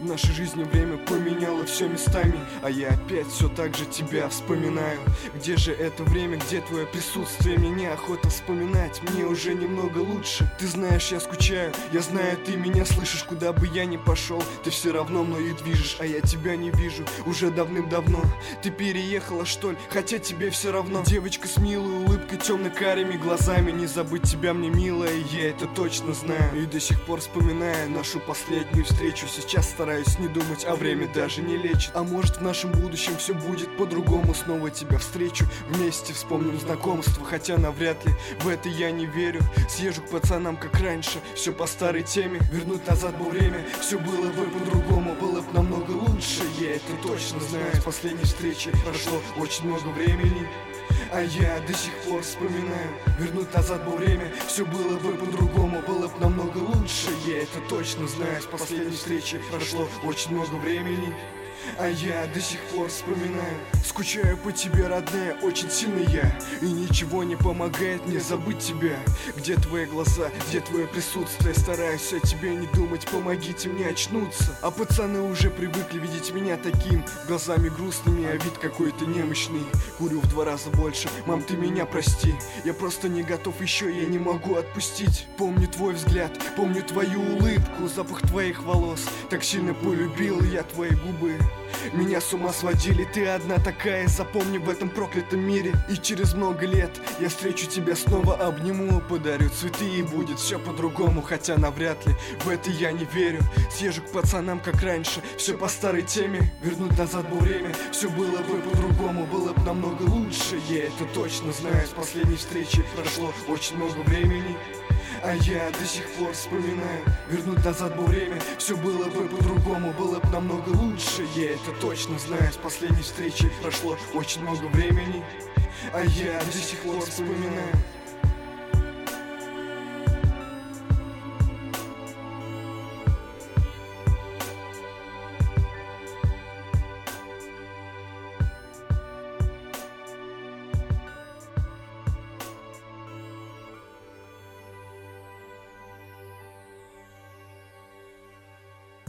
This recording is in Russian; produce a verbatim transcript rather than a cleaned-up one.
В нашей жизни время поменяло все местами, а я опять все так же тебя вспоминаю. Где же это время, где твое присутствие? Мне неохота вспоминать, мне уже немного лучше. Ты знаешь, я скучаю, я знаю, ты меня слышишь. Куда бы я ни пошел, ты все равно мною движешь, а я тебя не вижу уже давным-давно. Ты переехала, что ли? Хотя тебе все равно. Девочка с милой улыбкой, темно-карими глазами. Не забыть тебя мне, милая, я это точно знаю. И до сих пор вспоминаю нашу последнюю встречу. Сейчас стараюсь не думать, а время даже не лечит. А может, в нашем будущем все будет по-другому. Снова тебя встречу, вместе вспомним знакомство. Хотя навряд ли, в это я не верю. Съезжу к пацанам, как раньше, все по старой теме. Вернуть назад бы время, все было бы по-другому. Было бы намного лучше, я это точно знаю. С последней встречи прошло очень много времени, а я до сих пор вспоминаю. Вернуть назад бы время, все было бы по-другому. Было бы намного лучше, я это точно знаю. С последней встречи прошло очень много времени, а я до сих пор вспоминаю. Скучаю по тебе, родная, очень сильно я. И ничего не помогает мне забыть тебя. Где твои глаза, где твое присутствие? Стараюсь о тебе не думать, помогите мне очнуться. А пацаны уже привыкли видеть меня таким, глазами грустными, а вид какой-то немощный. Курю в два раза больше, мам, ты меня прости. Я просто не готов еще, я не могу отпустить. Помню твой взгляд, помню твою улыбку, запах твоих волос. Так сильно полюбил я твои губы. Меня с ума сводили, ты одна такая, запомни в этом проклятом мире. И через много лет я встречу тебя снова, обниму, подарю цветы, и будет все по-другому. Хотя навряд ли, в это я не верю. Съезжу к пацанам, как раньше, все по старой теме. Вернуть назад бы время, все было бы по-другому. Было бы намного лучше, я это точно знаю. С последней встречи прошло очень много времени, а я до сих пор вспоминаю. Вернуть назад бы время, все было бы по-другому. Было бы намного лучше, я это точно знаю. С последней встречи прошло очень много времени, а я до сих пор вспоминаю.